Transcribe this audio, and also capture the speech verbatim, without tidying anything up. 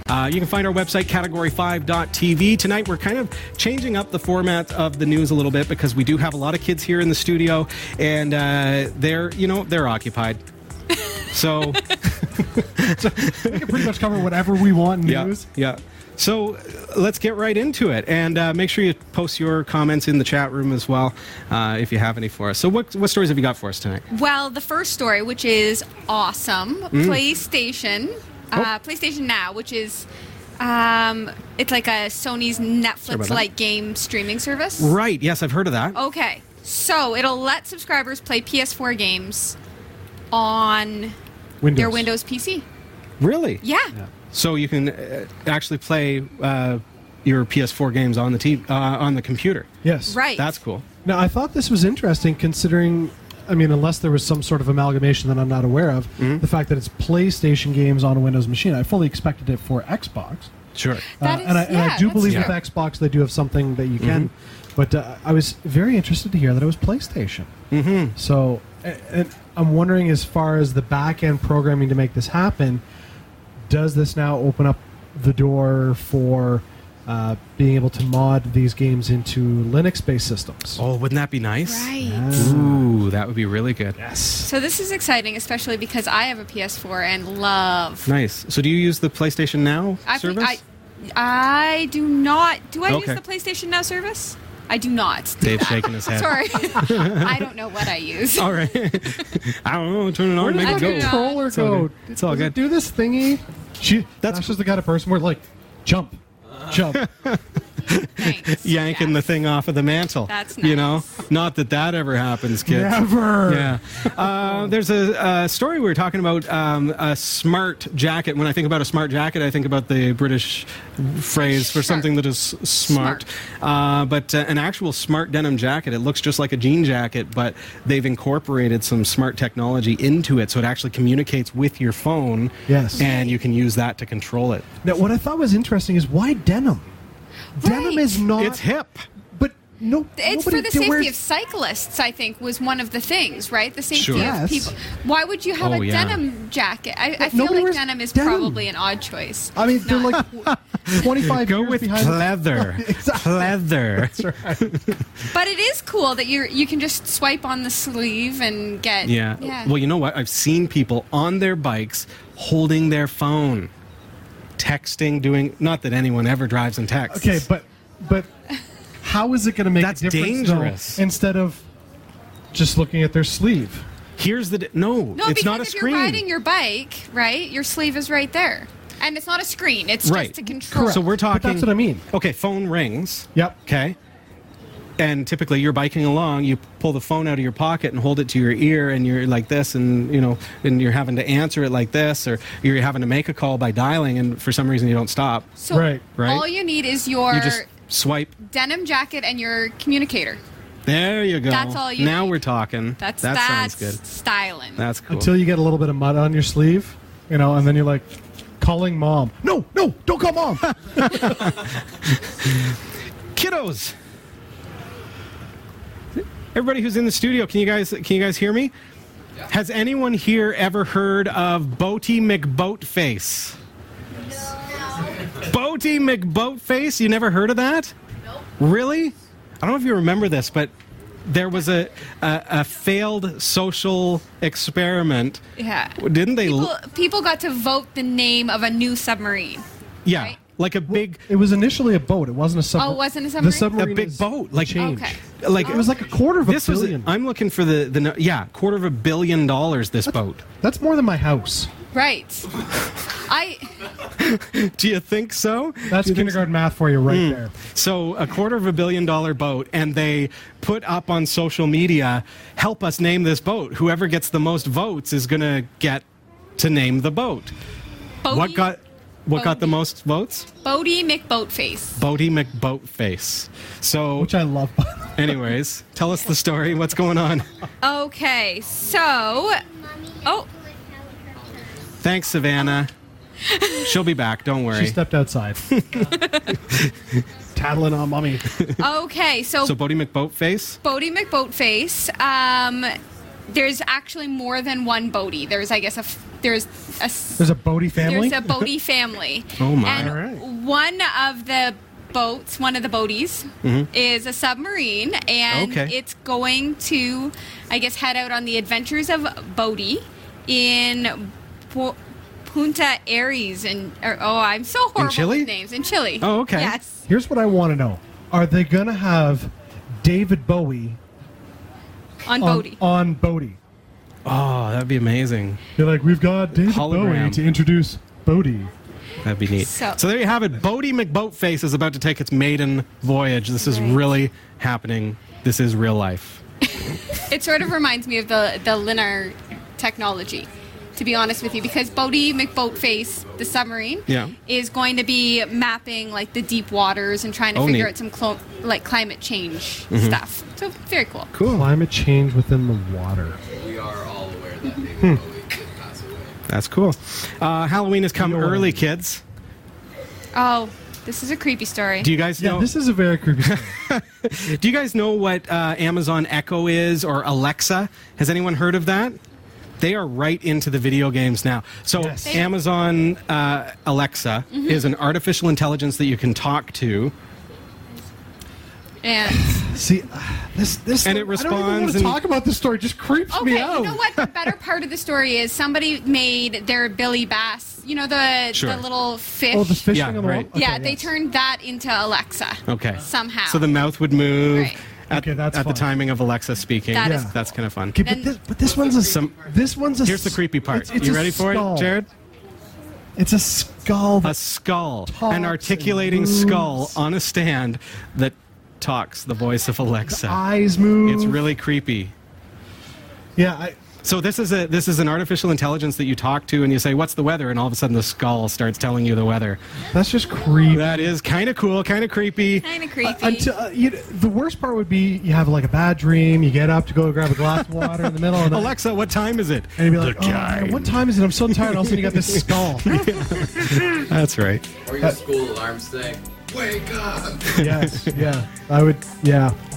Uh, you can find our website, category five dot t v. Tonight, we're kind of changing up the format of the news a little bit because we do have a lot of kids here in the studio, and uh, they're, you know, they're occupied. So, so we can pretty much cover whatever we want in yeah, news. Yeah. So uh, let's get right into it, and uh, make sure you post your comments in the chat room as well uh, if you have any for us. So what what stories have you got for us tonight? Well, the first story, which is awesome, Mm. PlayStation, uh, PlayStation Now, which is um, it's like a Sony's Netflix-like game streaming service. Right. Yes, I've heard of that. Okay, so it'll let subscribers play P S four games on Windows. their Windows P C. Really? Yeah. Yeah. So you can uh, actually play uh, your P S four games on the t- uh, on the computer. Yes. Right. That's cool. Now, I thought this was interesting considering, I mean, unless there was some sort of amalgamation that I'm not aware of, Mhm. the fact that it's PlayStation games on a Windows machine. I fully expected it for Xbox. Sure. That Uh, is- and, I, and yeah, I do that's believe true. with Xbox they do have something that you can. But uh, I was very interested to hear that it was PlayStation. Mm-hmm. So, a- and I'm wondering, as far as the back end programming to make this happen, does this now open up the door for uh, being able to mod these games into Linux-based systems? Oh, wouldn't that be nice? Right. Ooh, that would be really good. Yes. So this is exciting, especially because I have a P S four and love. Nice. So do you use the PlayStation Now I, service? I, I do not. Do I Okay. use the PlayStation Now service? I do not. Dave's shaking his head. Sorry. I don't know what I use. All right. I don't know. Turn it on. Where does Make it the I go. do not. controller It's all go? good. It's all Does good. it do this thingy? She, That's that's just the kind of person where, like, jump, jump. Thanks. Yanking Yeah. the thing off of the mantle. That's You know? nice. Not that that ever happens, kids. Never. Yeah. Uh, there's a, a story we were talking about, um, a smart jacket. When I think about a smart jacket, I think about the British phrase for Sure. something that is smart. Uh, but uh, an actual smart denim jacket, it looks just like a jean jacket, but they've incorporated some smart technology into it, so it actually communicates with your phone. Yes. And you can use that to control it. Now, what I thought was interesting is why denim? Denim Right. is not. It's hip. But no. It's nobody for the d- safety wears- of cyclists, I think, was one of the things, right? The safety Sure. of Yes. people. Why would you have Oh, a yeah. denim jacket? I, I But feel nobody like wears denim is denim. probably an odd choice. I mean, they're Not- like twenty-five Go years with behind. pleather. Exactly. Pleather. That's right. But it is cool that you you can just swipe on the sleeve and get. Yeah. yeah. Well, you know what? I've seen people on their bikes holding their phone, texting, doing. Not that anyone ever drives and texts. Okay, but but how is it going to make That's a difference though, dangerous. instead of just looking at their sleeve? Here's the. Di- no, no, it's because not a if screen. you're riding your bike, right, your sleeve is right there, and it's not a screen. It's Right. just to control. Correct. So we're talking. But that's what I mean. Okay, phone rings. Yep. Okay. And typically, you're biking along. You pull the phone out of your pocket and hold it to your ear, and you're like this, and you know, and you're having to answer it like this, or you're having to make a call by dialing, and for some reason you don't stop. So Right. Right. all you need is your You just swipe. denim jacket and your communicator. There you go. That's all you Now need. we're talking. That's that that's sounds good. styling. That's cool. Until you get a little bit of mud on your sleeve, you know, and then you're like calling mom. No, no, don't call mom. Kiddos. Everybody who's in the studio, can you guys can you guys hear me? Has anyone here ever heard of Boaty McBoatface? Boaty McBoatface? You never heard of that? Nope. Really? I don't know if you remember this, but there was a a, a failed social experiment. Yeah. Didn't they? People, l- people got to vote the name of a new submarine. yeah, right? like a big It was initially a boat. It wasn't a submarine. Oh, it wasn't a The submarine? submarine a big is boat, like change. Okay. like It was like a quarter of a this was. billion. I'm looking for the the no- yeah quarter of a billion dollars. This boat. That's more than my house. Right. I Do you think so? That's Do you think kindergarten math for you right there. So a quarter of a billion dollar boat, and they put up on social media, help us name this boat. Whoever gets the most votes is going to get to name the boat. Bodie, What got what got the Bodie. most votes? Bodie McBoatface. Bodie McBoatface. So Which I love. by the way. anyways, tell us the story. What's going on? Okay, so oh, Thanks, Savannah. She'll be back, don't She worry. stepped outside. Tattling on mommy. okay, so, So Bodie McBoatface? Bodie McBoatface. Um, there's actually more than one Bodie. There's, I guess, a f- there's a s- There's a Bodie family. there's a Bodie family. Oh, my. And All right. one of the boats, one of the boaties, is a submarine, and Okay. it's going to, I guess, head out on the adventures of Bodie in Po- Punta Areas, and or, oh, I'm so horrible Chile? with names in Chile. Oh, okay. Yes, Here's what I want to know: are they gonna have David Bowie on on, Bodie. on Bodie? Oh, that'd be amazing. They're like, we've got David Hologram. Bowie to introduce Bodie. That'd be neat. So- So, there you have it. Bodie McBoatface is about to take its maiden voyage. This is Right. really happening. This is real life. It sort of reminds me of the the Linar technology, to be honest with you, because Bodie McBoatface, the submarine, Yeah. is going to be mapping like the deep waters and trying to Oh, figure neat. out some clo- like climate change Mm-hmm. stuff. So very cool. Cool. Climate change within the water. We are all aware that David Hmm. Bowie did pass away. That's cool. Uh, Halloween has come You're early, right. kids. Oh, this is a creepy story. Do you guys Yeah, know? this is a very creepy story. Do you guys know what uh, Amazon Echo is or Alexa? Has anyone heard of that? They are right into the video games now. So Yes. They- Amazon uh, Alexa Mm-hmm. is an artificial intelligence that you can talk to. and See, uh, this this And it I don't responds even want to and- talk about this story. It just creeps me okay, out. you know what? The better part of the story is somebody made their Billy Bass. You know the Sure. the little fish. Oh, the fishing Yeah, on the right. wall? Okay, yeah, they yes. turned that into Alexa. Okay. Somehow. So the mouth would move Right. at, Okay, that's at the fine. timing of Alexa speaking. That is That's kind of fun. Okay, but Then- this, but this one's a Some- this one's a. Here's the creepy part. It's, it's you a ready for skull. it, Jared? It's a skull. A that- skull. Talks An articulating and skull moves. on a stand that talks the voice of Alexa. eyes move. It's really creepy. yeah. I, So this is a this is an artificial intelligence that you talk to and you say, "What's the weather?" and all of a sudden the skull starts telling you the weather. that's just creepy. That is kind of cool, kind of creepy. kind of creepy. Until uh, you, the worst part would be you have like a bad dream. You get up to go grab a glass of water in the middle of the night, Alexa, what time is it? and you'd be like, The "Oh, man, time." what time is it? I'm so tired." All of a sudden, you got this skull. That's right. Or your school alarms say, "Wake up!" Yes, yeah. I would, yeah.